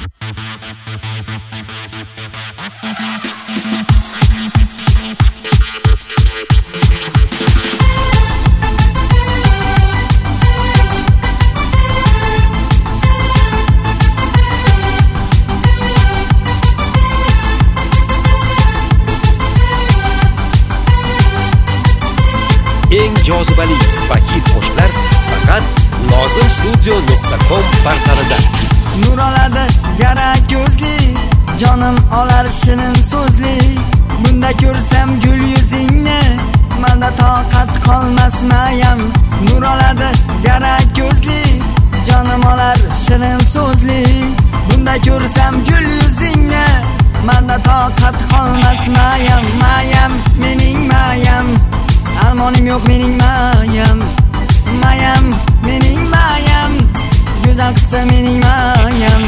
Eng jozibali va hit qo'shiqlar faqat nozimstudio.com portalida. Nur oladi yara ko'zli, jonim olar shirin so'zli. Bunda ko'rsam gul yuzingni, menda toqat qolmas mayam. Nur oladi yara ko'zli, jonim olar shirin so'zli. Bunda ko'rsam gul yuzingni, menda toqat qolmas mayam. Mayam mening mayam, armonim yo'q mening mayam. Mayam mening mayam, go'zal qizsa mening mayam.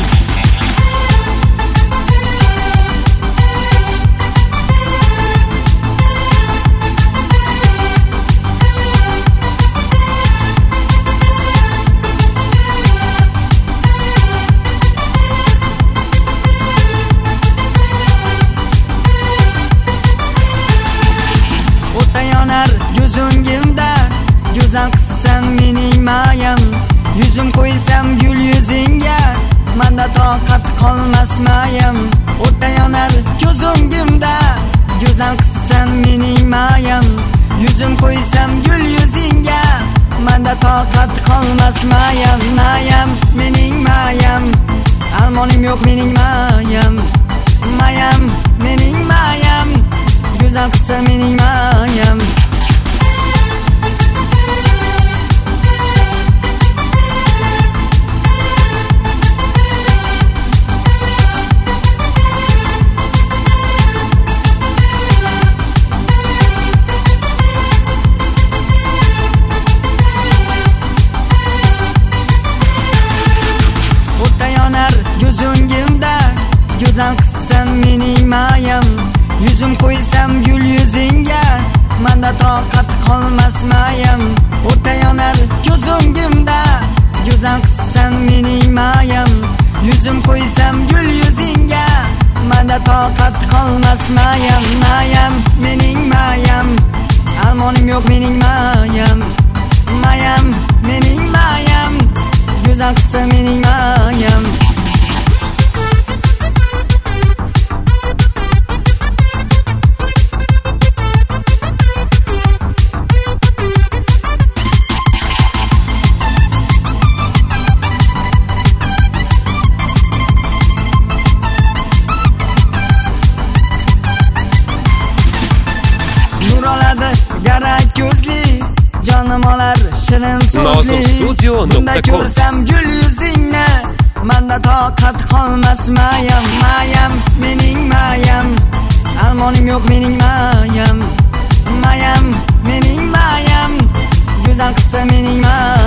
O'ta yonar yuzingimda, go'zal qizsan mening mayam. Yuzim qo'ysam gul yuzingga, menda toqat qolmas mayam. O'ta yonar ko'zingimda, go'zal qizsan mening mayam. Yuzim qo'ysam gul yuzingga, menda toqat qolmas mayam. Mayam mening mayam, armonim yo'q mening mayam. Mayam mening mayam, go'zal qizsa mening mayam. O'ta yonar yuzingimda, go'zal qizsan mening mayam. Yuzim qo'ysam gul yuzingga, menda toqat qolmas mayam. O'ta yonar ko'zingimda, go'zal qizsan mening mayam. Yuzim qo'ysam gul yuzingga, menda toqat qolmas mayam. Mayam mening mayam, armonim yo'q mening mayam. Mayam mening mayam, go'zal qizsa mening mayam. Nur oladi yara ko'zli, jonim olar shirin so'zli. Bunda ko'rsam gul yuzingni, menda toqat qolmas mayam. Mayam mening mayam, armonim yo'q mening mayam. Mayam mening mayam, go'zal qizsa mening mayam.